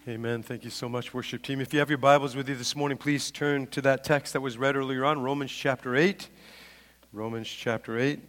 Amen. Thank you so much, worship team. If you have your Bibles with you this morning, please turn to that text that was read earlier on, Romans chapter 8. Romans chapter 8.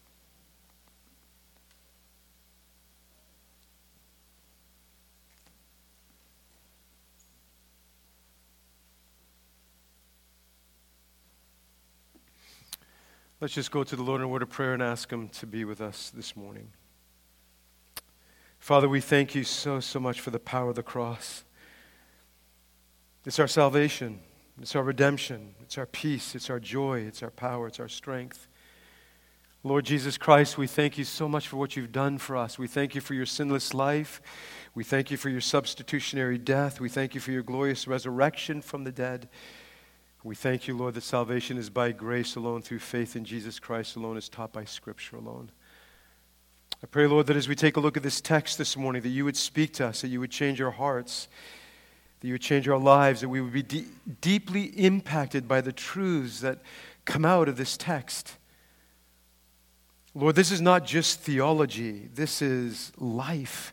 Let's just go to the Lord in a word of prayer and ask Him to be with us this morning. Father, we thank you so much for the power of the cross. It's our salvation. It's our redemption. It's our peace. It's our joy. It's our power. It's our strength. Lord Jesus Christ, we thank you so much for what you've done for us. We thank you for your sinless life. We thank you for your substitutionary death. We thank you for your glorious resurrection from the dead. We thank you, Lord, that salvation is by grace alone, through faith in Jesus Christ alone, as taught by Scripture alone. I pray, Lord, that as we take a look at this text this morning, that you would speak to us, that you would change our hearts, that you would change our lives, that we would be deeply impacted by the truths that come out of this text. Lord, this is not just theology. This is life.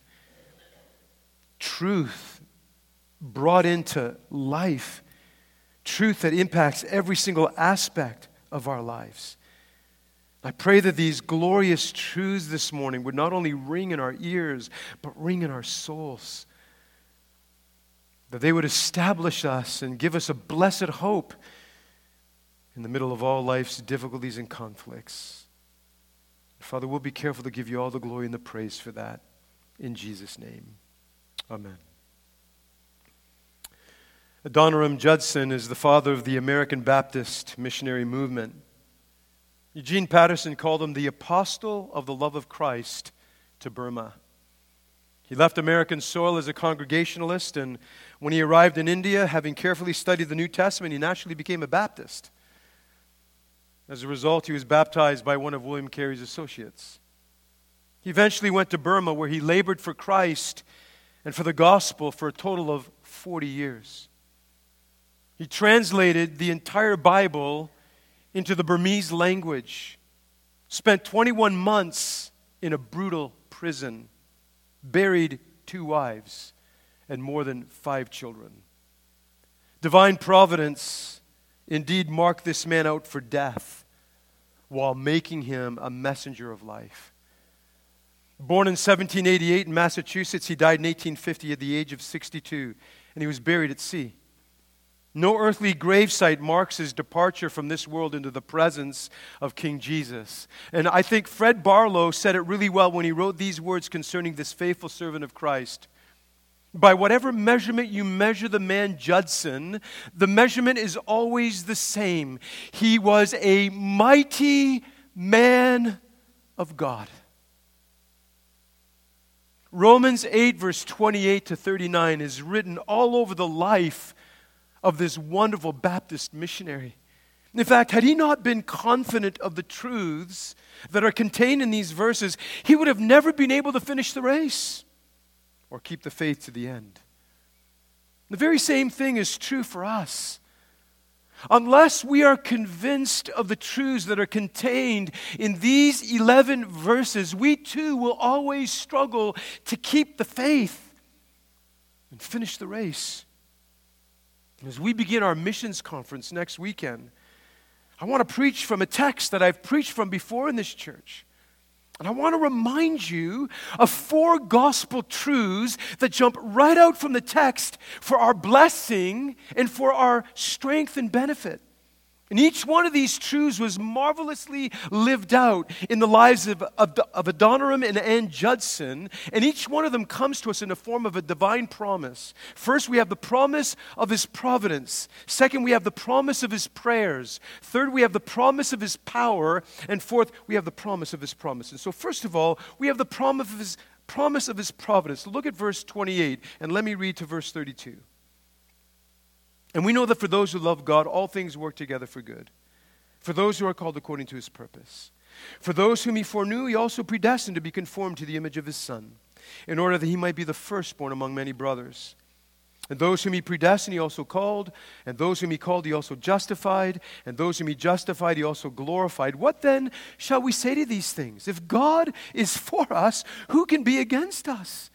Truth brought into life. Truth that impacts every single aspect of our lives. I pray that these glorious truths this morning would not only ring in our ears, but ring in our souls. That they would establish us and give us a blessed hope in the middle of all life's difficulties and conflicts. Father, we'll be careful to give you all the glory and the praise for that. In Jesus' name, amen. Adoniram Judson is the father of the American Baptist missionary movement. Eugene Patterson called him the apostle of the love of Christ to Burma. He left American soil as a Congregationalist, and when he arrived in India, having carefully studied the New Testament, he naturally became a Baptist. As a result, he was baptized by one of William Carey's associates. He eventually went to Burma, where he labored for Christ and for the gospel for a total of 40 years. He translated the entire Bible into the Burmese language, spent 21 months in a brutal prison, buried 2 wives, and more than 5 children. Divine providence indeed marked this man out for death while making him a messenger of life. Born in 1788 in Massachusetts, he died in 1850 at the age of 62, and he was buried at sea. No earthly gravesite marks his departure from this world into the presence of King Jesus. And I think Fred Barlow said it really well when he wrote these words concerning this faithful servant of Christ. By whatever measurement you measure the man Judson, the measurement is always the same. He was a mighty man of God. Romans 8, verse 28 to 39 is written all over the life of this wonderful Baptist missionary. In fact, had he not been confident of the truths that are contained in these verses, he would have never been able to finish the race or keep the faith to the end. The very same thing is true for us. Unless we are convinced of the truths that are contained in these 11 verses, we too will always struggle to keep the faith and finish the race. As we begin our missions conference next weekend, I want to preach from a text that I've preached from before in this church. And I want to remind you of 4 gospel truths that jump right out from the text for our blessing and for our strength and benefit. And each one of these truths was marvelously lived out in the lives of Adoniram and Ann Judson, and each one of them comes to us in the form of a divine promise. First, we have the promise of His providence. Second, we have the promise of His prayers. Third, we have the promise of His power. And fourth, we have the promise of His promise. And so first of all, we have the promise of His providence. Look at verse 28, and let me read to verse 32. And we know that for those who love God, all things work together for good, for those who are called according to His purpose. For those whom He foreknew, He also predestined to be conformed to the image of His Son, in order that He might be the firstborn among many brothers. And those whom He predestined, He also called, and those whom He called, He also justified, and those whom He justified, He also glorified. What then shall we say to these things? If God is for us, who can be against us?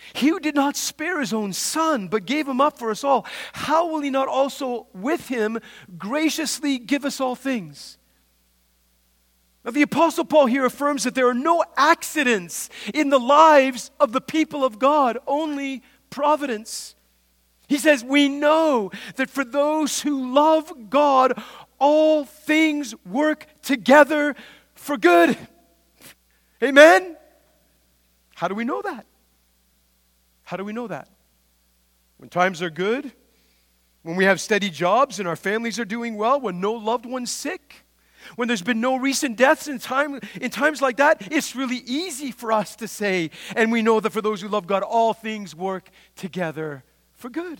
He who did not spare his own Son, but gave him up for us all, how will he not also with him graciously give us all things? Now, the Apostle Paul here affirms that there are no accidents in the lives of the people of God, only providence. He says, we know that for those who love God, all things work together for good. Amen? How do we know that? How do we know that? When times are good, when we have steady jobs and our families are doing well, when no loved one's sick, when there's been no recent deaths in times like that, it's really easy for us to say, and we know that for those who love God, all things work together for good.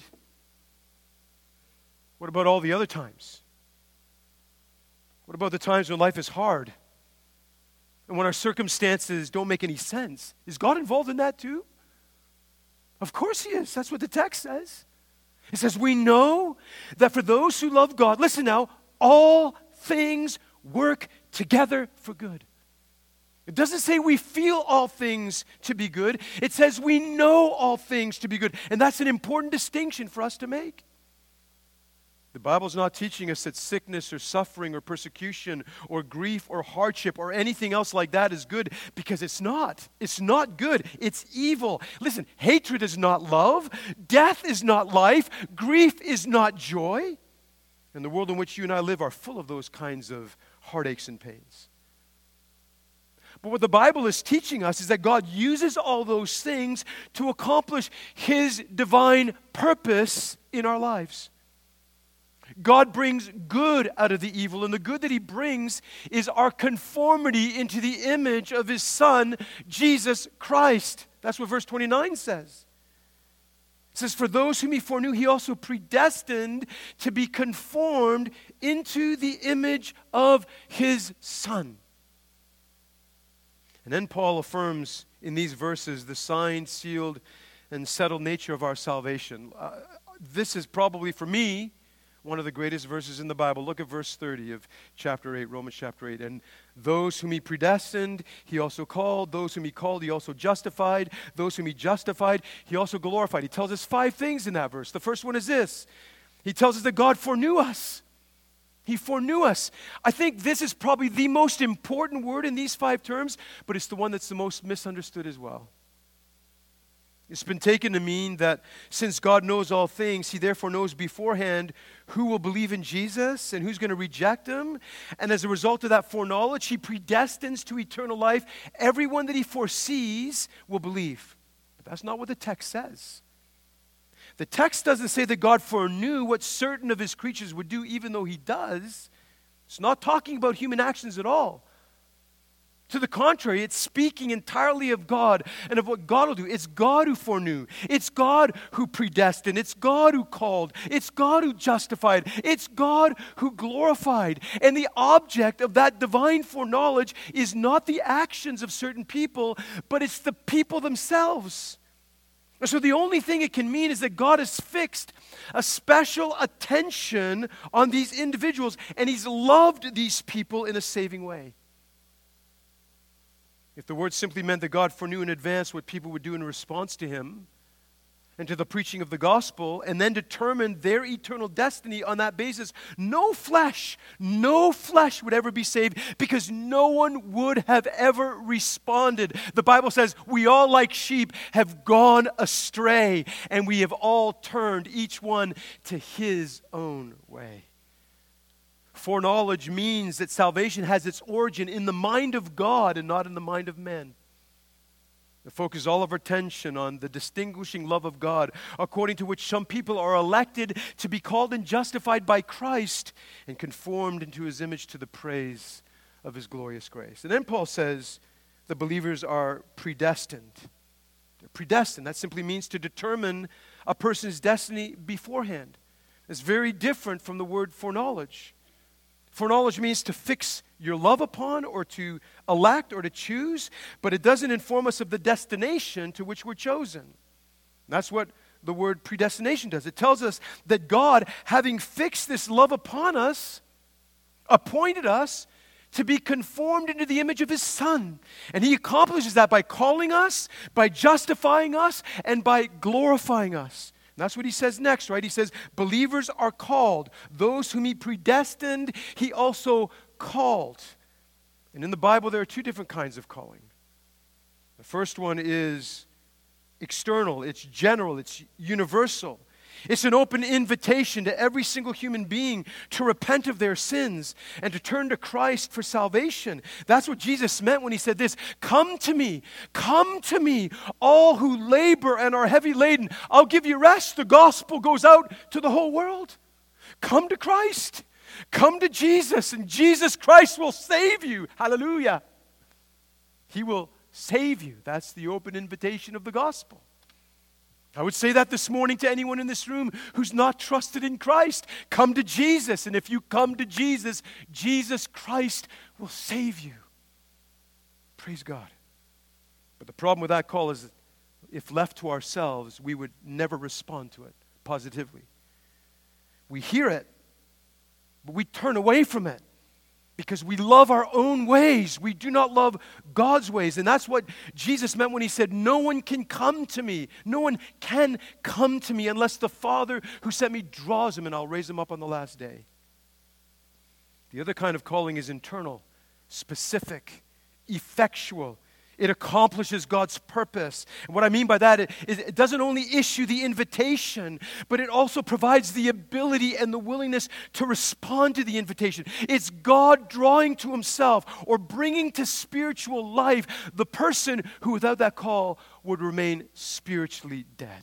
What about all the other times? What about the times when life is hard and when our circumstances don't make any sense? Is God involved in that too? Of course He is. That's what the text says. It says, we know that for those who love God, listen now, all things work together for good. It doesn't say we feel all things to be good. It says we know all things to be good. And that's an important distinction for us to make. The Bible's not teaching us that sickness or suffering or persecution or grief or hardship or anything else like that is good, because it's not. It's not good. It's evil. Listen, hatred is not love. Death is not life. Grief is not joy. And the world in which you and I live are full of those kinds of heartaches and pains. But what the Bible is teaching us is that God uses all those things to accomplish His divine purpose in our lives. God brings good out of the evil, and the good that He brings is our conformity into the image of His Son, Jesus Christ. That's what verse 29 says. It says, for those whom He foreknew, He also predestined to be conformed into the image of His Son. And then Paul affirms in these verses the signed, sealed, and settled nature of our salvation. This is probably, for me, one of the greatest verses in the Bible. Look at verse 30 of chapter 8, Romans chapter 8. And those whom He predestined, He also called. Those whom He called, He also justified. Those whom He justified, He also glorified. He tells us 5 things in that verse. The first one is this. He tells us that God foreknew us. He foreknew us. I think this is probably the most important word in these 5 terms, but it's the one that's the most misunderstood as well. It's been taken to mean that since God knows all things, He therefore knows beforehand who will believe in Jesus and who's going to reject Him. And as a result of that foreknowledge, He predestines to eternal life everyone that He foresees will believe. But that's not what the text says. The text doesn't say that God foreknew what certain of His creatures would do, even though He does. It's not talking about human actions at all. To the contrary, it's speaking entirely of God and of what God will do. It's God who foreknew. It's God who predestined. It's God who called. It's God who justified. It's God who glorified. And the object of that divine foreknowledge is not the actions of certain people, but it's the people themselves. So the only thing it can mean is that God has fixed a special attention on these individuals, and He's loved these people in a saving way. If the word simply meant that God foreknew in advance what people would do in response to Him and to the preaching of the gospel, and then determined their eternal destiny on that basis, no flesh would ever be saved, because no one would have ever responded. The Bible says we all like sheep have gone astray, and we have all turned each one to his own way. Foreknowledge means that salvation has its origin in the mind of God and not in the mind of men. It focuses all of our attention on the distinguishing love of God, according to which some people are elected to be called and justified by Christ and conformed into His image to the praise of His glorious grace. And then Paul says the believers are predestined. They're predestined. That simply means to determine a person's destiny beforehand. It's very different from the word foreknowledge. Foreknowledge means to fix your love upon or to elect or to choose, but it doesn't inform us of the destination to which we're chosen. That's what the word predestination does. It tells us that God, having fixed this love upon us, appointed us to be conformed into the image of His Son. And He accomplishes that by calling us, by justifying us, and by glorifying us. And that's what He says next, right? He says, believers are called. Those whom He predestined, He also called. And in the Bible, there are two different kinds of calling. The first one is external, it's general, it's universal. It's an open invitation to every single human being to repent of their sins and to turn to Christ for salvation. That's what Jesus meant when He said this, come to me, all who labor and are heavy laden. I'll give you rest. The gospel goes out to the whole world. Come to Christ. Come to Jesus, and Jesus Christ will save you. Hallelujah. He will save you. That's the open invitation of the gospel. I would say that this morning to anyone in this room who's not trusted in Christ. Come to Jesus, and if you come to Jesus, Jesus Christ will save you. Praise God. But the problem with that call is that if left to ourselves, we would never respond to it positively. We hear it, but we turn away from it because we love our own ways. We do not love God's ways. And that's what Jesus meant when He said, no one can come to me. No one can come to me unless the Father who sent me draws him, and I'll raise him up on the last day. The other kind of calling is internal, specific, effectual. It accomplishes God's purpose. And what I mean by that is it doesn't only issue the invitation, but it also provides the ability and the willingness to respond to the invitation. It's God drawing to Himself or bringing to spiritual life the person who without that call would remain spiritually dead.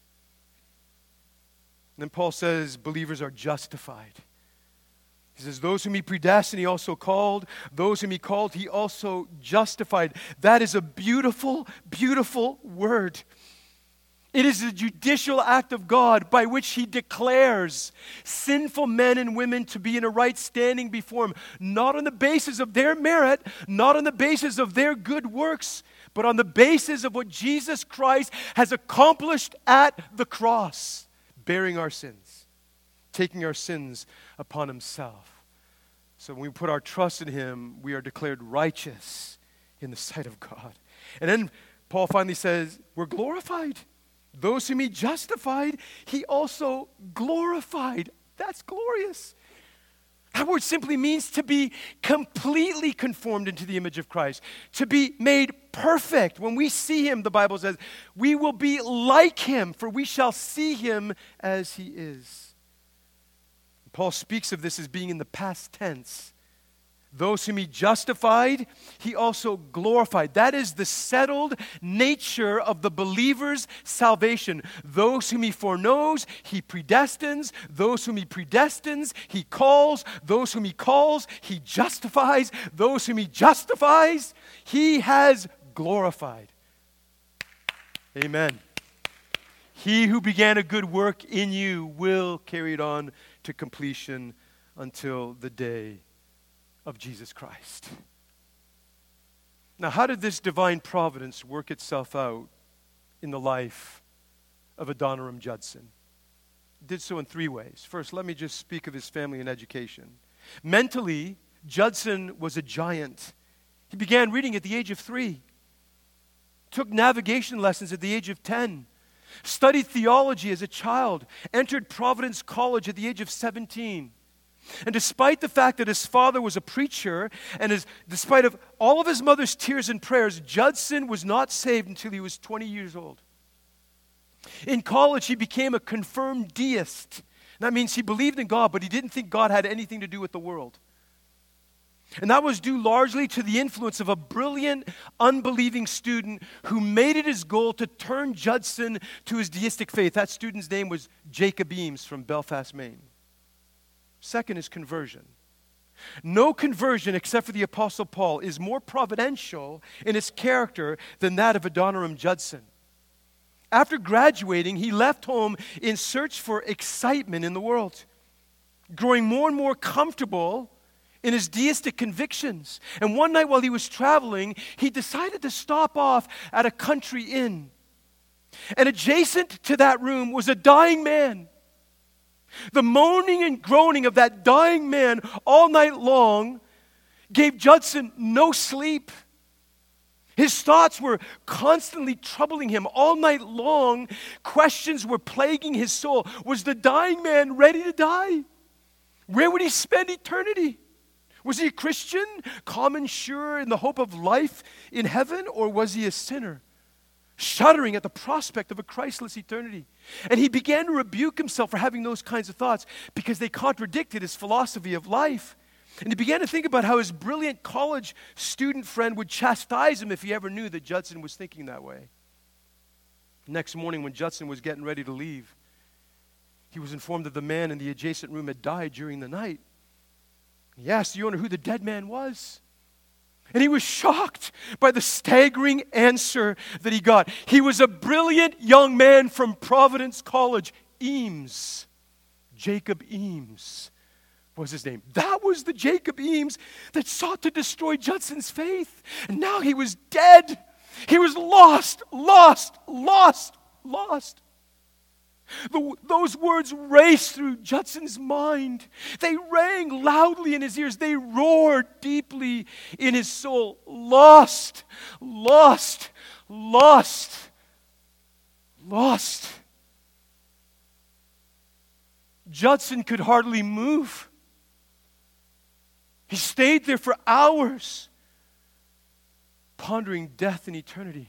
And then Paul says believers are justified. He says, those whom He predestined, He also called. Those whom He called, He also justified. That is a beautiful, beautiful word. It is a judicial act of God by which He declares sinful men and women to be in a right standing before Him, not on the basis of their merit, not on the basis of their good works, but on the basis of what Jesus Christ has accomplished at the cross, bearing our sins, taking our sins upon Himself. So when we put our trust in Him, we are declared righteous in the sight of God. And then Paul finally says, we're glorified. Those whom He justified, He also glorified. That's glorious. That word simply means to be completely conformed into the image of Christ, to be made perfect. When we see Him, the Bible says, we will be like Him, for we shall see Him as He is. Paul speaks of this as being in the past tense. Those whom He justified, He also glorified. That is the settled nature of the believer's salvation. Those whom He foreknows, He predestines. Those whom He predestines, He calls. Those whom He calls, He justifies. Those whom He justifies, He has glorified. Amen. He who began a good work in you will carry it on to completion until the day of Jesus Christ. Now, how did this divine providence work itself out in the life of Adoniram Judson? It did so in three ways. First, let me just speak of his family and education. Mentally, Judson was a giant. He began reading at the age of 3, took navigation lessons at the age of 10, studied theology as a child, entered Providence College at the age of 17. And despite the fact that his father was a preacher, and despite of all of his mother's tears and prayers, Judson was not saved until he was 20 years old. In college, he became a confirmed deist. That means he believed in God, but he didn't think God had anything to do with the world. And that was due largely to the influence of a brilliant, unbelieving student who made it his goal to turn Judson to his deistic faith. That student's name was Jacob Eames from Belfast, Maine. Second is conversion. No conversion except for the Apostle Paul is more providential in its character than that of Adoniram Judson. After graduating, he left home in search for excitement in the world, growing more and more comfortable in his deistic convictions. And one night while he was traveling, he decided to stop off at a country inn. And adjacent to that room was a dying man. The moaning and groaning of that dying man all night long gave Judson no sleep. His thoughts were constantly troubling him all night long. Questions were plaguing his soul. Was the dying man ready to die? Where would he spend eternity? Was he a Christian, common sure in the hope of life in heaven, or was he a sinner, shuddering at the prospect of a Christless eternity? And he began to rebuke himself for having those kinds of thoughts because they contradicted his philosophy of life. And he began to think about how his brilliant college student friend would chastise him if he ever knew that Judson was thinking that way. Next morning, when Judson was getting ready to leave, he was informed that the man in the adjacent room had died during the night. He asked the owner who the dead man was. And he was shocked by the staggering answer that he got. He was a brilliant young man from Providence College, Eames. Jacob Eames was his name. That was the Jacob Eames that sought to destroy Judson's faith. And now he was dead. He was lost. Those words raced through Judson's mind. They rang loudly in his ears. They roared deeply in his soul. Lost. Judson could hardly move. He stayed there for hours, pondering death and eternity.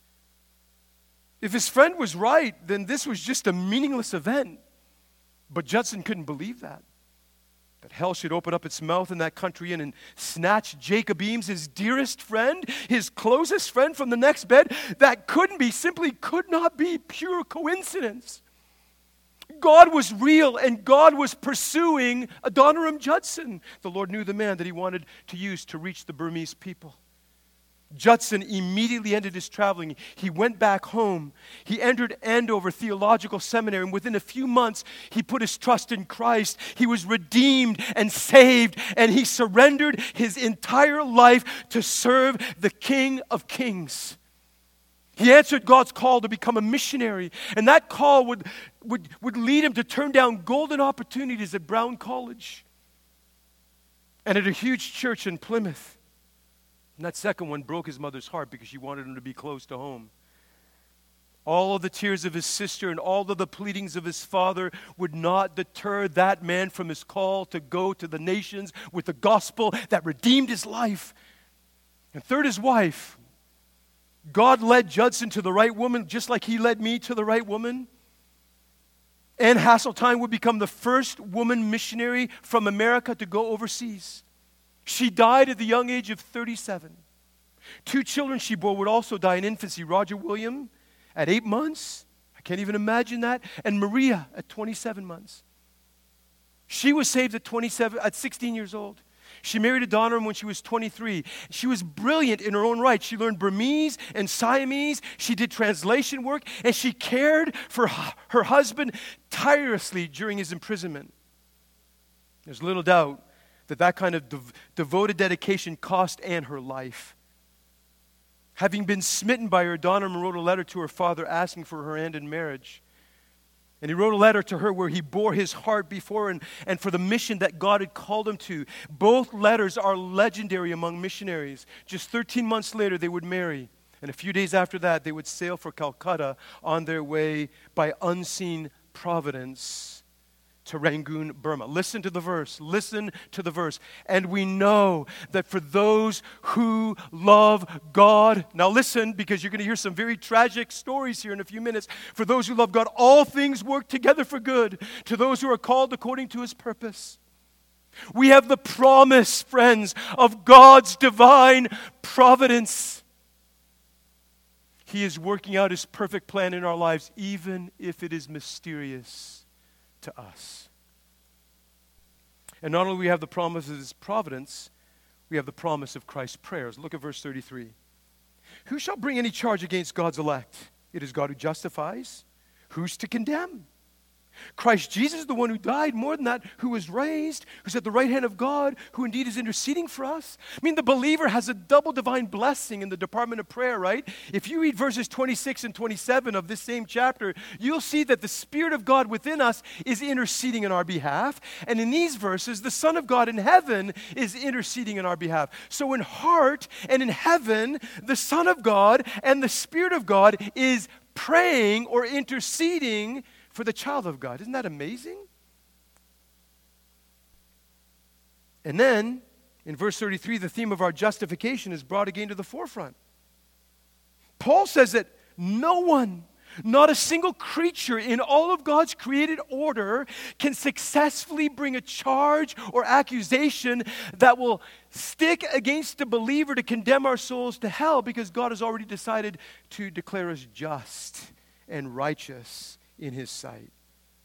If his friend was right, then this was just a meaningless event. But Judson couldn't believe that hell should open up its mouth in that country and snatch Jacob Eames, his dearest friend, his closest friend, from the next bed. That simply could not be pure coincidence. God was real, and God was pursuing Adoniram Judson. The Lord knew the man that he wanted to use to reach the Burmese people. Judson immediately ended his traveling. He went back home. He entered Andover Theological Seminary, and within a few months, he put his trust in Christ. He was redeemed and saved, and he surrendered his entire life to serve the King of Kings. He answered God's call to become a missionary, and that call would lead him to turn down golden opportunities at Brown College and at a huge church in Plymouth. And that second one broke his mother's heart because she wanted him to be close to home. All of the tears of his sister and all of the pleadings of his father would not deter that man from his call to go to the nations with the gospel that redeemed his life. And third, his wife. God led Judson to the right woman, just like he led me to the right woman. Anne Hasseltine would become the first woman missionary from America to go overseas. She died at the young age of 37. 2 children she bore would also die in infancy. Roger William at 8 months. I can't even imagine that. And Maria at 27 months. She was saved at 16 years old. She married Adoniram when she was 23. She was brilliant in her own right. She learned Burmese and Siamese. She did translation work, and she cared for her husband tirelessly during his imprisonment. There's little doubt that kind of devoted dedication cost Anne her life. Having been smitten by her, Adoniram wrote a letter to her father asking for her hand in marriage. And he wrote a letter to her where he bore his heart before her and for the mission that God had called him to. Both letters are legendary among missionaries. Just 13 months later, they would marry. And a few days after that, they would sail for Calcutta on their way by unseen providence to Rangoon, Burma. Listen to the verse. And we know that for those who love God, now listen, because you're going to hear some very tragic stories here in a few minutes. For those who love God, all things work together for good to those who are called according to his purpose. We have the promise, friends, of God's divine providence. He is working out his perfect plan in our lives, even if it is mysterious to us. And not only do we have the promise of his providence, we have the promise of Christ's prayers. Look at verse 33. Who shall bring any charge against God's elect? It is God who justifies. Who's to condemn? Christ Jesus is the one who died, more than that, who was raised, who's at the right hand of God, who indeed is interceding for us. I mean, the believer has a double divine blessing in the department of prayer, right? If you read verses 26 and 27 of this same chapter, you'll see that the Spirit of God within us is interceding on our behalf. And in these verses, the Son of God in heaven is interceding on our behalf. So in heart and in heaven, the Son of God and the Spirit of God is praying or interceding for the child of God. Isn't that amazing? And then, in verse 33, the theme of our justification is brought again to the forefront. Paul says that no one, not a single creature in all of God's created order can successfully bring a charge or accusation that will stick against the believer to condemn our souls to hell, because God has already decided to declare us just and righteous in His sight.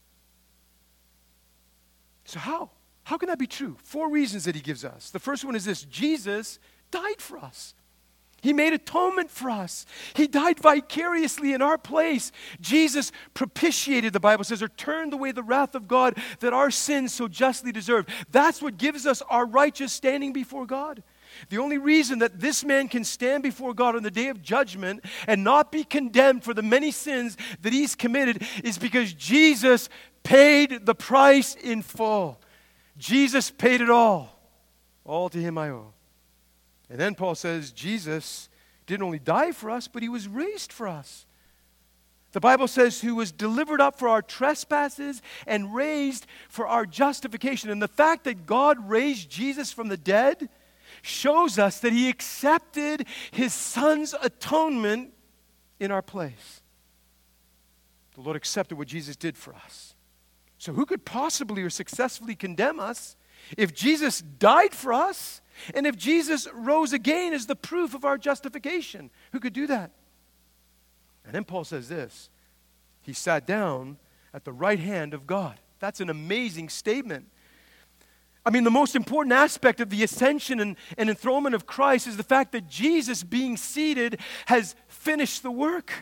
So how can that be true? 4 reasons that he gives us. The first one is this: Jesus died for us. He made atonement for us. He died vicariously in our place. Jesus propitiated, the Bible says, or turned away the wrath of God that our sins so justly deserve. That's what gives us our righteous standing before God. The only reason that this man can stand before God on the day of judgment and not be condemned for the many sins that he's committed is because Jesus paid the price in full. Jesus paid it all. All to him I owe. And then Paul says Jesus didn't only die for us, but he was raised for us. The Bible says he was delivered up for our trespasses and raised for our justification. And the fact that God raised Jesus from the dead shows us that he accepted his Son's atonement in our place. The Lord accepted what Jesus did for us. So who could possibly or successfully condemn us if Jesus died for us and if Jesus rose again as the proof of our justification? Who could do that? And then Paul says this: he sat down at the right hand of God. That's an amazing statement. I mean, the most important aspect of the ascension and enthronement of Christ is the fact that Jesus, being seated, has finished the work.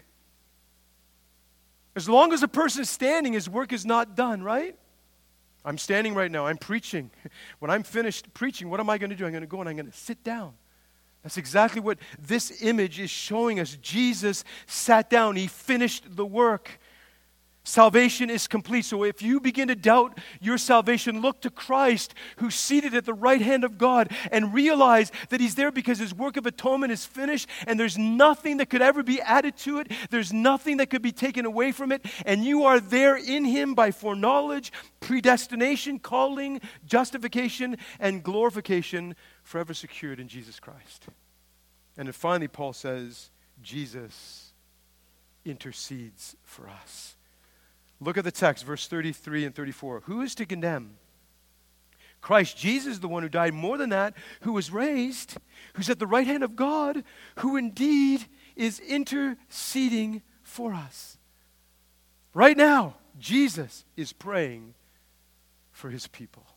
As long as a person is standing, his work is not done, right? I'm standing right now. I'm preaching. When I'm finished preaching, what am I going to do? I'm going to go and I'm going to sit down. That's exactly what this image is showing us. Jesus sat down. He finished the work. Salvation is complete. So if you begin to doubt your salvation, look to Christ, who's seated at the right hand of God, and realize that he's there because his work of atonement is finished, and there's nothing that could ever be added to it. There's nothing that could be taken away from it. And you are there in him by foreknowledge, predestination, calling, justification, and glorification, forever secured in Jesus Christ. And then finally, Paul says, Jesus intercedes for us. Look at the text, verse 33 and 34. Who is to condemn? Christ Jesus, the one who died, more than that, who was raised, who's at the right hand of God, who indeed is interceding for us. Right now, Jesus is praying for his people.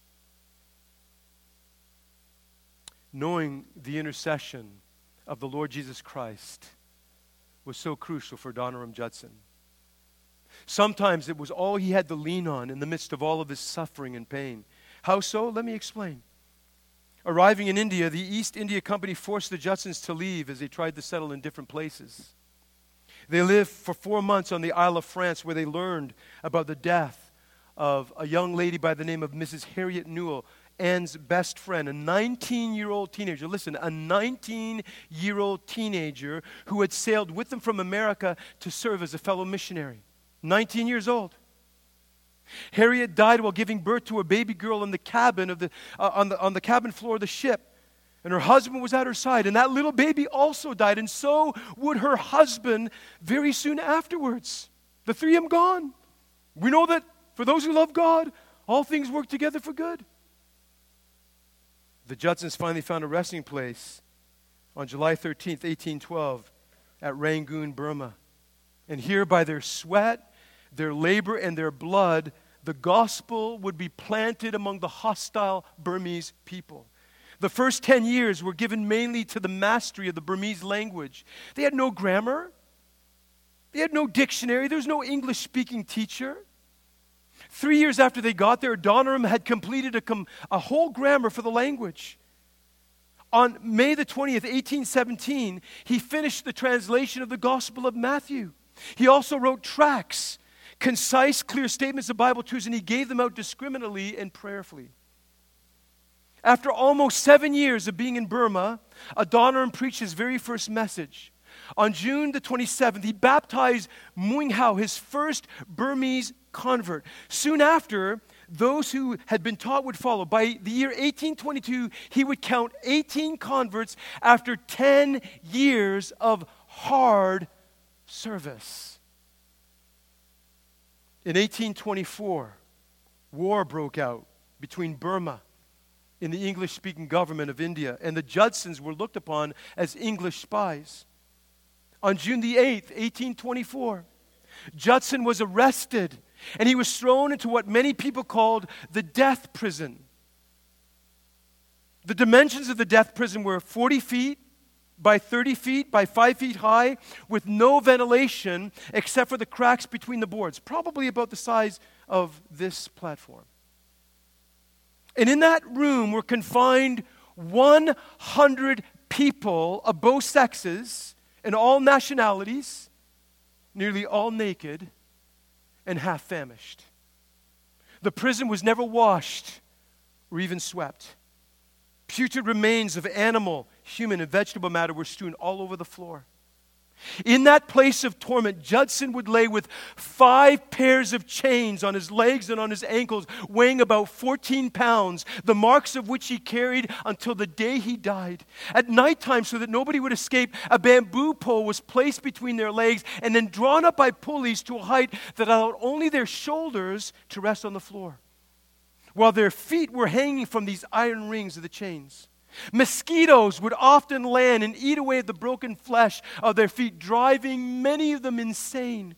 Knowing the intercession of the Lord Jesus Christ was so crucial for Adoniram Judson. Sometimes it was all he had to lean on in the midst of all of his suffering and pain. How so? Let me explain. Arriving in India, the East India Company forced the Judsons to leave as they tried to settle in different places. They lived for 4 months on the Isle of France, where they learned about the death of a young lady by the name of Mrs. Harriet Newell, Anne's best friend, a 19-year-old teenager. Listen, a 19-year-old teenager who had sailed with them from America to serve as a fellow missionary. 19 years old. Harriet died while giving birth to a baby girl in the cabin of on the cabin floor of the ship. And her husband was at her side. And that little baby also died. And so would her husband very soon afterwards. The three of them gone. We know that for those who love God, all things work together for good. The Judsons finally found a resting place on July 13th, 1812 at Rangoon, Burma. And here, by their sweat, their labor, and their blood, the gospel would be planted among the hostile Burmese people. The first 10 years were given mainly to the mastery of the Burmese language. They had no grammar. They had no dictionary. There was no English-speaking teacher. 3 years after they got there, Adoniram had completed a whole grammar for the language. On May the 20th, 1817, he finished the translation of the Gospel of Matthew. He also wrote tracts, concise, clear statements of Bible truths, and he gave them out discriminately and prayerfully. After almost 7 years of being in Burma, Adoniram preached his very first message. On June the 27th, he baptized Muing Hao, his first Burmese convert. Soon after, those who had been taught would follow. By the year 1822, he would count 18 converts after 10 years of hard service. In 1824, war broke out between Burma and the English-speaking government of India, and the Judsons were looked upon as English spies. On June the 8th, 1824, Judson was arrested, and he was thrown into what many people called the death prison. The dimensions of the death prison were 40 feet by 30 feet by 5 feet high, with no ventilation except for the cracks between the boards, probably about the size of this platform. And in that room were confined 100 people of both sexes and all nationalities, nearly all naked and half famished. The prison was never washed or even swept. Putrid remains of animal, human, and vegetable matter were strewn all over the floor. In that place of torment, Judson would lay with 5 pairs of chains on his legs and on his ankles, weighing about 14 pounds, the marks of which he carried until the day he died. At nighttime, so that nobody would escape, a bamboo pole was placed between their legs and then drawn up by pulleys to a height that allowed only their shoulders to rest on the floor, while their feet were hanging from these iron rings of the chains. Mosquitoes would often land and eat away at the broken flesh of their feet, driving many of them insane.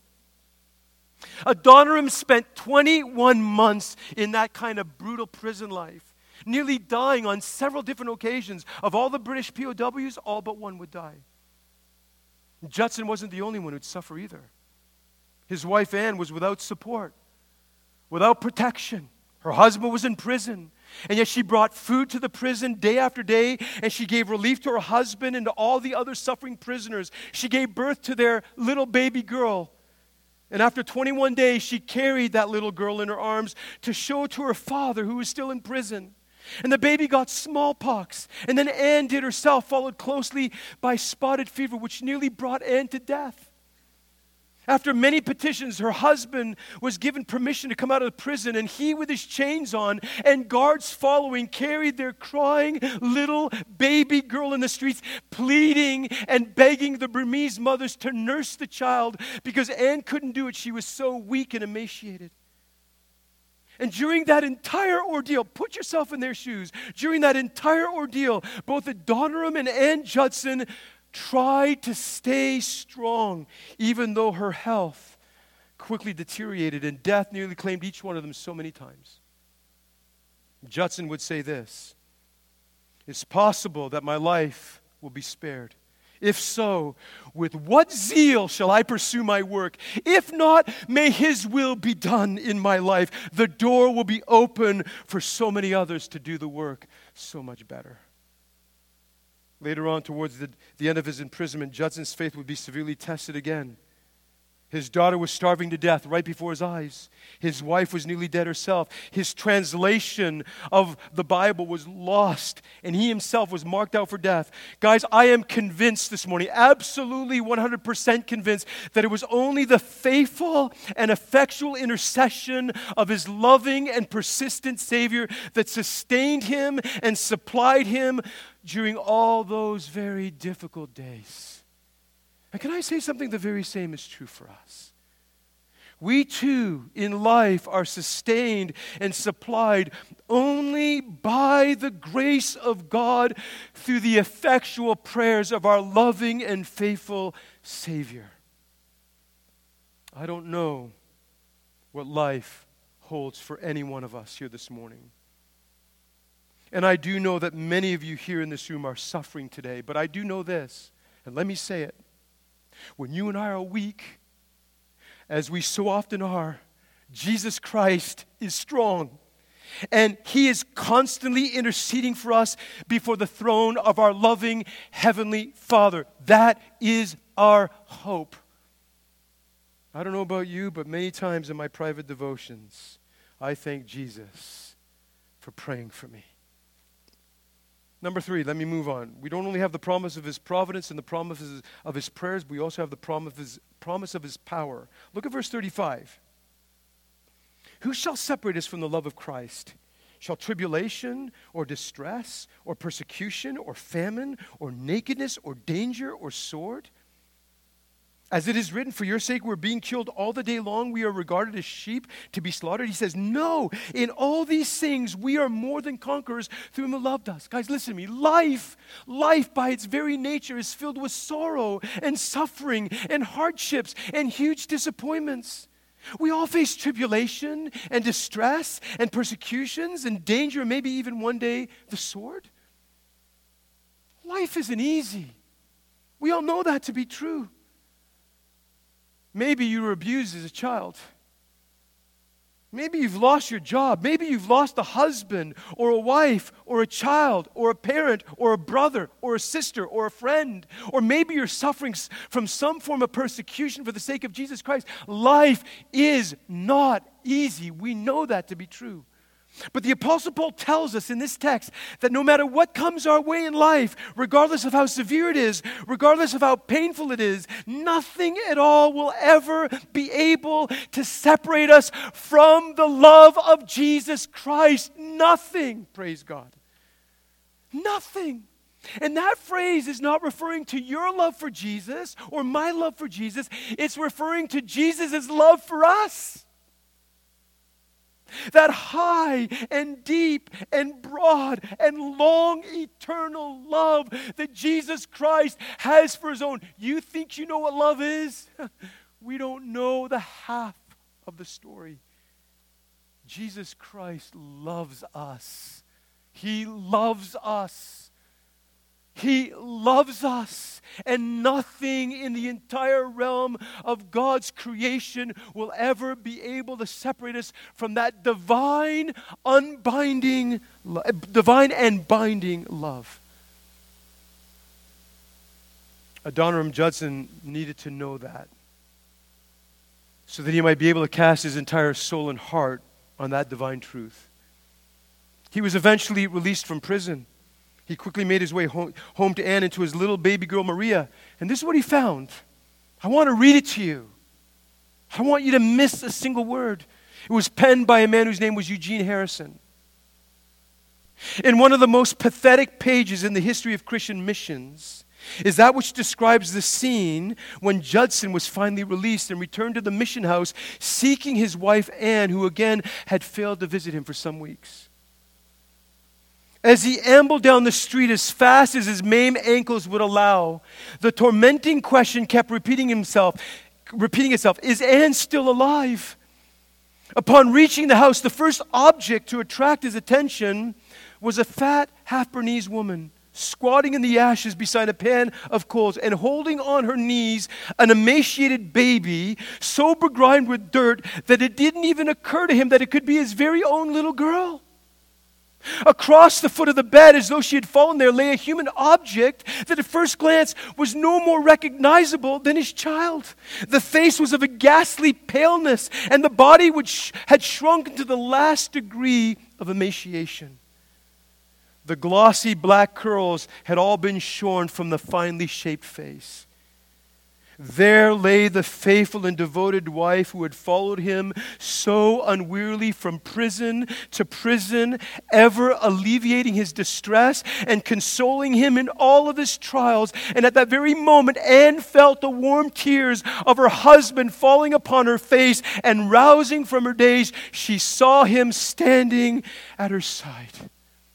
Adoniram spent 21 months in that kind of brutal prison life, nearly dying on several different occasions. Of all the British POWs, all but one would die. Judson wasn't the only one who'd suffer either. His wife Anne was without support, without protection. Her husband was in prison, and yet she brought food to the prison day after day, and she gave relief to her husband and to all the other suffering prisoners. She gave birth to their little baby girl, and after 21 days, she carried that little girl in her arms to show to her father, who was still in prison. And the baby got smallpox, and then Anne did herself, followed closely by spotted fever, which nearly brought Anne to death. After many petitions, her husband was given permission to come out of prison, and he, with his chains on and guards following, carried their crying little baby girl in the streets, pleading and begging the Burmese mothers to nurse the child because Anne couldn't do it. She was so weak and emaciated. And during that entire ordeal, put yourself in their shoes, during that entire ordeal, both Adoniram and Anne Judson tried to stay strong, even though her health quickly deteriorated and death nearly claimed each one of them so many times. Judson would say this: "It's possible that my life will be spared. If so, with what zeal shall I pursue my work? If not, may His will be done in my life. The door will be open for so many others to do the work so much better." Later on, towards the end of his imprisonment, Judson's faith would be severely tested again. His daughter was starving to death right before his eyes. His wife was nearly dead herself. His translation of the Bible was lost, and he himself was marked out for death. Guys, I am convinced this morning, absolutely 100% convinced, that it was only the faithful and effectual intercession of his loving and persistent Savior that sustained him and supplied him during all those very difficult days. And can I say something? The very same is true for us. We too, in life, are sustained and supplied only by the grace of God through the effectual prayers of our loving and faithful Savior. I don't know what life holds for any one of us here this morning. And I do know that many of you here in this room are suffering today, but I do know this, and let me say it. When you and I are weak, as we so often are, Jesus Christ is strong. And He is constantly interceding for us before the throne of our loving Heavenly Father. That is our hope. I don't know about you, but many times in my private devotions, I thank Jesus for praying for me. Number 3, let me move on. We don't only have the promise of His providence and the promises of His prayers, but we also have the promise of His power. Look at verse 35. Who shall separate us from the love of Christ? Shall tribulation or distress or persecution or famine or nakedness or danger or sword? As it is written, for your sake we're being killed all the day long. We are regarded as sheep to be slaughtered. He says, no, in all these things we are more than conquerors through Him who loved us. Guys, listen to me. Life by its very nature is filled with sorrow and suffering and hardships and huge disappointments. We all face tribulation and distress and persecutions and danger, maybe even one day the sword. Life isn't easy. We all know that to be true. Maybe you were abused as a child. Maybe you've lost your job. Maybe you've lost a husband or a wife or a child or a parent or a brother or a sister or a friend. Or maybe you're suffering from some form of persecution for the sake of Jesus Christ. Life is not easy. We know that to be true. But the Apostle Paul tells us in this text that no matter what comes our way in life, regardless of how severe it is, regardless of how painful it is, nothing at all will ever be able to separate us from the love of Jesus Christ. Nothing, praise God. Nothing. And that phrase is not referring to your love for Jesus or my love for Jesus. It's referring to Jesus' love for us. That high and deep and broad and long eternal love that Jesus Christ has for His own. You think you know what love is? We don't know the half of the story. Jesus Christ loves us. He loves us. He loves us, and nothing in the entire realm of God's creation will ever be able to separate us from that divine and binding love. Adoniram Judson needed to know that so that he might be able to cast his entire soul and heart on that divine truth. He was eventually released from prison. He quickly made his way home to Anne and to his little baby girl Maria. And this is what he found. I want to read it to you. I don't want you to miss a single word. It was penned by a man whose name was Eugene Harrison. In one of the most pathetic pages in the history of Christian missions is that which describes the scene when Judson was finally released and returned to the mission house seeking his wife Anne, who again had failed to visit him for some weeks. As he ambled down the street as fast as his maimed ankles would allow, the tormenting question kept repeating itself, is Anne still alive? Upon reaching the house, the first object to attract his attention was a fat, half-Bernese woman squatting in the ashes beside a pan of coals and holding on her knees an emaciated baby so begrimed with dirt that it didn't even occur to him that it could be his very own little girl. Across the foot of the bed, as though she had fallen there, lay a human object that at first glance was no more recognizable than his child. The face was of a ghastly paleness, and the body which had shrunk to the last degree of emaciation. The glossy black curls had all been shorn from the finely shaped face. There lay the faithful and devoted wife who had followed him so unwearily from prison to prison, ever alleviating his distress and consoling him in all of his trials. And at that very moment, Anne felt the warm tears of her husband falling upon her face, and rousing from her daze, she saw him standing at her side.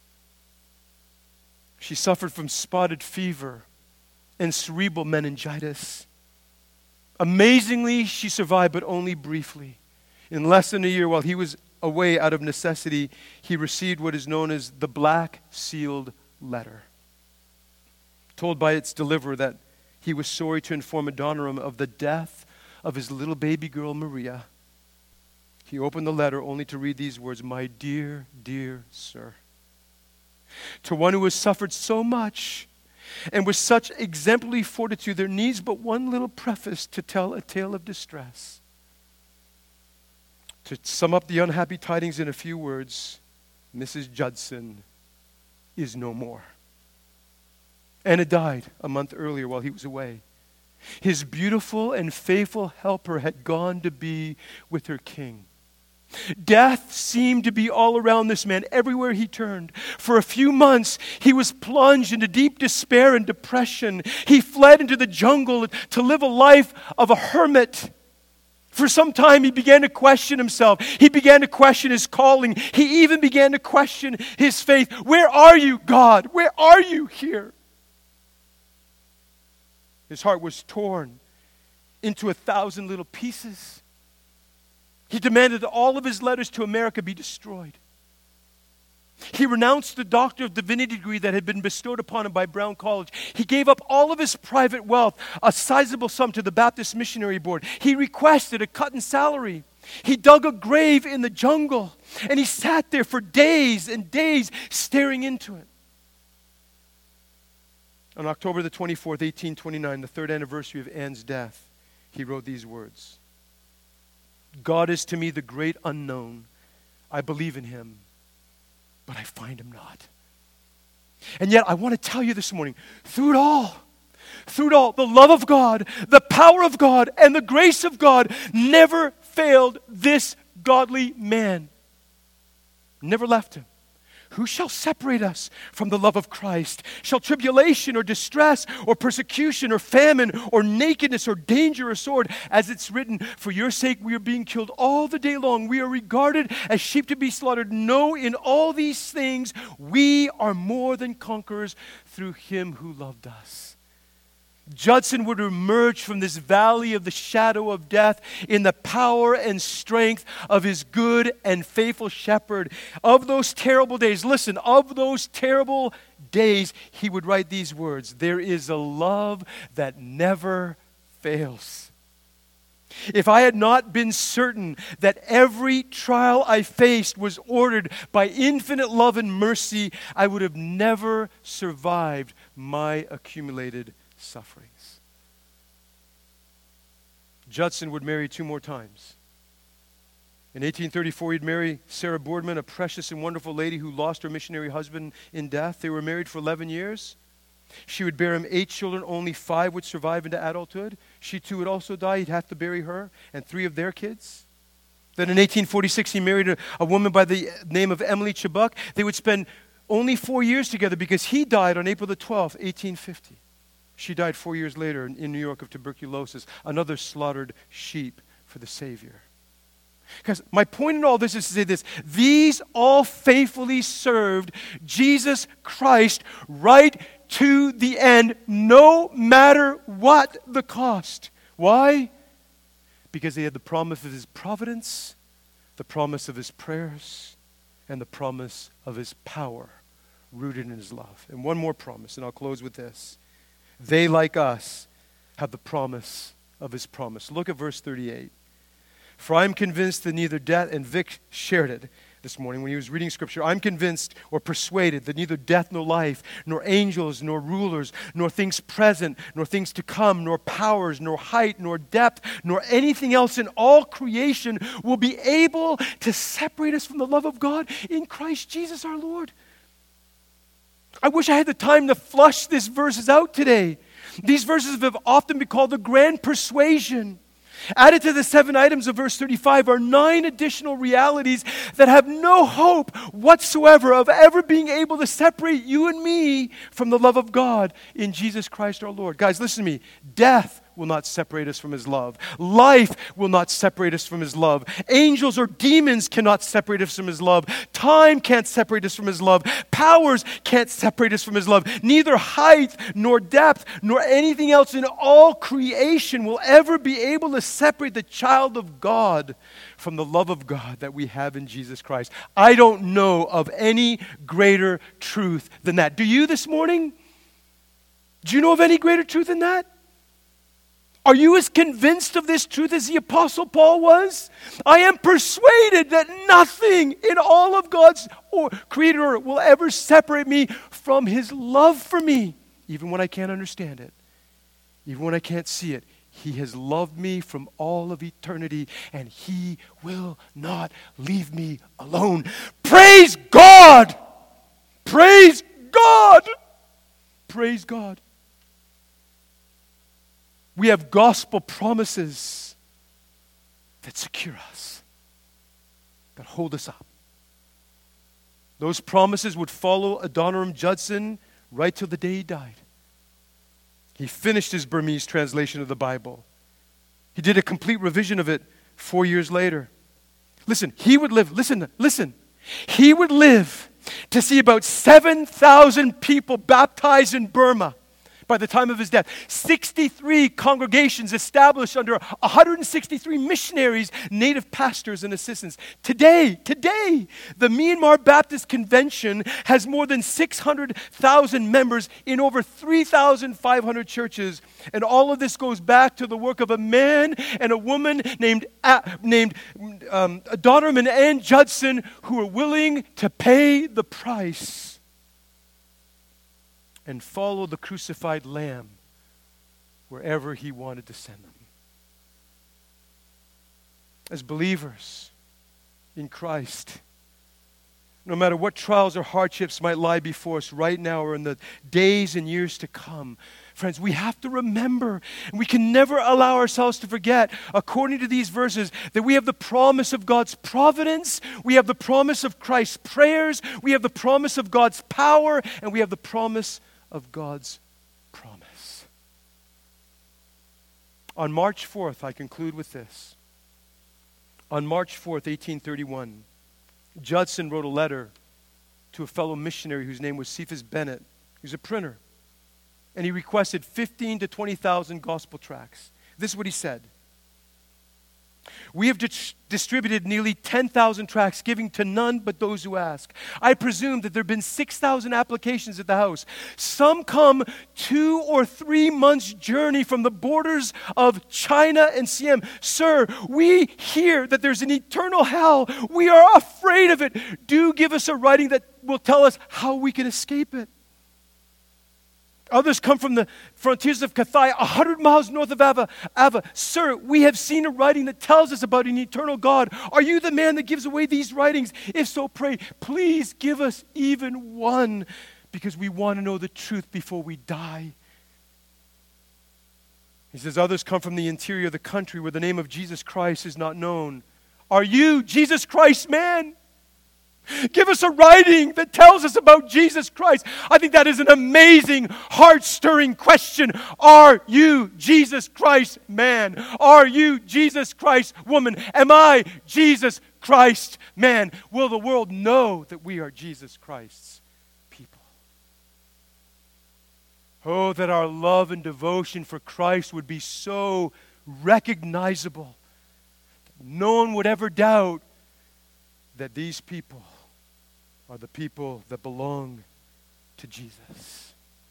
She suffered from spotted fever and cerebral meningitis. Amazingly, she survived, but only briefly. In less than a year, while he was away out of necessity, he received what is known as the Black Sealed Letter, told by its deliverer that he was sorry to inform Adoniram of the death of his little baby girl, Maria. He opened the letter only to read these words, "My dear, dear sir, to one who has suffered so much and with such exemplary fortitude, there needs but one little preface to tell a tale of distress. To sum up the unhappy tidings in a few words, Mrs. Judson is no more." Anna died a month earlier while he was away. His beautiful and faithful helper had gone to be with her king. Death seemed to be all around this man everywhere he turned. For a few months, he was plunged into deep despair and depression. He fled into the jungle to live a life of a hermit. For some time, he began to question himself. He began to question his calling. He even began to question his faith. Where are you, God? Where are you here? His heart was torn into 1,000 little pieces. He demanded that all of his letters to America be destroyed. He renounced the Doctor of Divinity degree that had been bestowed upon him by Brown College. He gave up all of his private wealth, a sizable sum, to the Baptist Missionary Board. He requested a cut in salary. He dug a grave in the jungle, and he sat there for days and days staring into it. On October the 24th, 1829, the third anniversary of Anne's death, he wrote these words, "God is to me the great unknown. I believe in him, but I find him not." And yet I want to tell you this morning, through it all, the love of God, the power of God, and the grace of God never failed this godly man. Never left him. Who shall separate us from the love of Christ? Shall tribulation or distress or persecution or famine or nakedness or danger or sword? As it's written, for your sake we are being killed all the day long. We are regarded as sheep to be slaughtered. No, in all these things we are more than conquerors through him who loved us. Judson would emerge from this valley of the shadow of death in the power and strength of his good and faithful shepherd. Of those terrible days, listen, of those terrible days, he would write these words, "There is a love that never fails." If I had not been certain that every trial I faced was ordered by infinite love and mercy, I would have never survived my accumulated sufferings. Judson would marry 2 more times. In 1834, he'd marry Sarah Boardman, a precious and wonderful lady who lost her missionary husband in death. They were married for 11 years. She would bear him 8 children. Only 5 would survive into adulthood. She too would also die. He'd have to bury her and 3 of their kids. Then in 1846, he married a woman by the name of Emily Chubbuck. They would spend only 4 years together because he died on April the 12th, 1850. She died 4 years later in New York of tuberculosis, another slaughtered sheep for the Savior. Because my point in all this is to say this, these all faithfully served Jesus Christ right to the end, no matter what the cost. Why? Because they had the promise of his providence, the promise of his prayers, and the promise of his power rooted in his love. And one more promise, and I'll close with this. They, like us, have the promise of his promise. Look at verse 38. For I am convinced that neither death, and Vic shared it this morning when he was reading Scripture, I'm convinced or persuaded that neither death nor life, nor angels, nor rulers, nor things present, nor things to come, nor powers, nor height, nor depth, nor anything else in all creation will be able to separate us from the love of God in Christ Jesus our Lord. I wish I had the time to flush these verses out today. These verses have often been called the grand persuasion. Added to the 7 items of verse 35 are 9 additional realities that have no hope whatsoever of ever being able to separate you and me from the love of God in Jesus Christ our Lord. Guys, listen to me. Death will not separate us from his love. Life will not separate us from his love. Angels or demons cannot separate us from his love. Time can't separate us from his love. Powers can't separate us from his love. Neither height nor depth nor anything else in all creation will ever be able to separate the child of God from the love of God that we have in Jesus Christ. I don't know of any greater truth than that. Do you this morning? Do you know of any greater truth than that? Are you as convinced of this truth as the Apostle Paul was? I am persuaded that nothing in all of God's creator will ever separate me from his love for me, even when I can't understand it, even when I can't see it. He has loved me from all of eternity, and he will not leave me alone. Praise God! Praise God! Praise God. We have gospel promises that secure us, that hold us up. Those promises would follow Adoniram Judson right till the day he died. He finished his Burmese translation of the Bible. He did a complete revision of it 4 years later. Listen, he would live, listen. He would live to see about 7,000 people baptized in Burma by the time of his death. 63 congregations established under 163 missionaries, native pastors, and assistants. Today, the Myanmar Baptist Convention has more than 600,000 members in over 3,500 churches. And all of this goes back to the work of a man and a woman named Adoniram and Ann Judson, who were willing to pay the price and follow the crucified Lamb wherever he wanted to send them. As believers in Christ, no matter what trials or hardships might lie before us right now or in the days and years to come, friends, we have to remember, and we can never allow ourselves to forget, according to these verses, that we have the promise of God's providence, we have the promise of Christ's prayers, we have the promise of God's power, and we have the promise of God's promise. On March 4th, I conclude with this. On March 4th, 1831, Judson wrote a letter to a fellow missionary whose name was Cephas Bennett. He was a printer. And he requested 15,000 to 20,000 gospel tracts. This is what he said. We have distributed nearly 10,000 tracts, giving to none but those who ask. I presume that there have been 6,000 applications at the house. Some come 2 or 3 months' journey from the borders of China and Siam. Sir, we hear that there's an eternal hell. We are afraid of it. Do give us a writing that will tell us how we can escape it. Others come from the frontiers of Cathay, 100 miles north of Ava. Sir, we have seen a writing that tells us about an eternal God. Are you the man that gives away these writings? If so, pray, please give us even one, because we want to know the truth before we die. He says, others come from the interior of the country where the name of Jesus Christ is not known. Are you Jesus Christ's man? Give us a writing that tells us about Jesus Christ. I think that is an amazing, heart-stirring question. Are you Jesus Christ man? Are you Jesus Christ woman? Am I Jesus Christ man? Will the world know that we are Jesus Christ's people? Oh, that our love and devotion for Christ would be so recognizable that no one would ever doubt that these people are the people that belong to Jesus.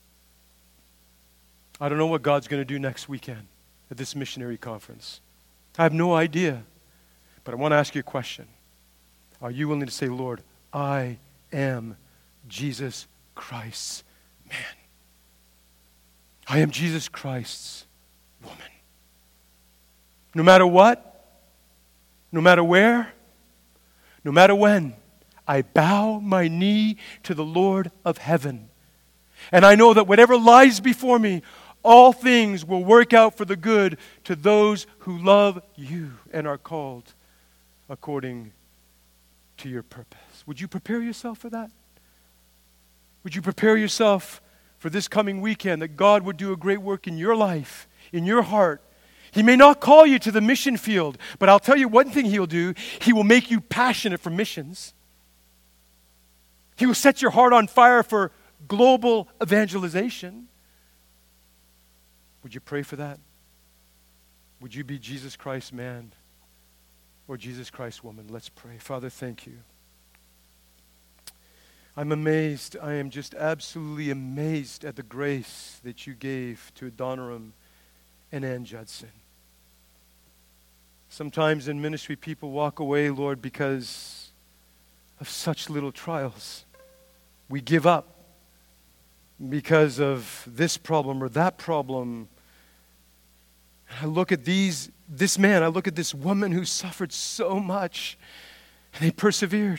I don't know what God's going to do next weekend at this missionary conference. I have no idea. But I want to ask you a question. Are you willing to say, Lord, I am Jesus Christ's man. I am Jesus Christ's woman. No matter what, no matter where, no matter when, I bow my knee to the Lord of heaven. And I know that whatever lies before me, all things will work out for the good to those who love you and are called according to your purpose. Would you prepare yourself for that? Would you prepare yourself for this coming weekend, that God would do a great work in your life, in your heart? He may not call you to the mission field, but I'll tell you one thing He'll do. He will make you passionate for missions. He will set your heart on fire for global evangelization. Would you pray for that? Would you be Jesus Christ man or Jesus Christ woman? Let's pray. Father, thank you. I'm amazed. I am just absolutely amazed at the grace that you gave to Adoniram and Ann Judson. Sometimes in ministry, people walk away, Lord, because of such little trials. We give up because of this problem or that problem. I look at this man, I look at this woman who suffered so much, and they persevered.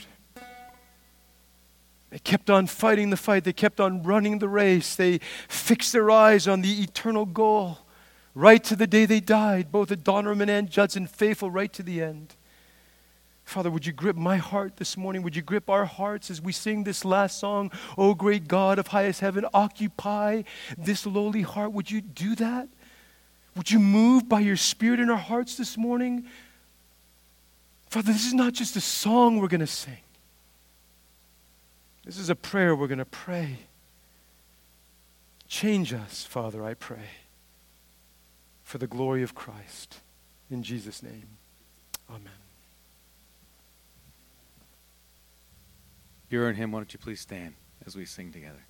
They kept on fighting the fight. They kept on running the race. They fixed their eyes on the eternal goal right to the day they died. Both Adoniram and Ann Judson, faithful right to the end. Father, would you grip my heart this morning? Would you grip our hearts as we sing this last song, O great God of highest heaven, occupy this lowly heart. Would you do that? Would you move by your Spirit in our hearts this morning? Father, this is not just a song we're going to sing. This is a prayer we're going to pray. Change us, Father, I pray, for the glory of Christ. In Jesus' name, amen. You're in him. Why don't you please stand as we sing together?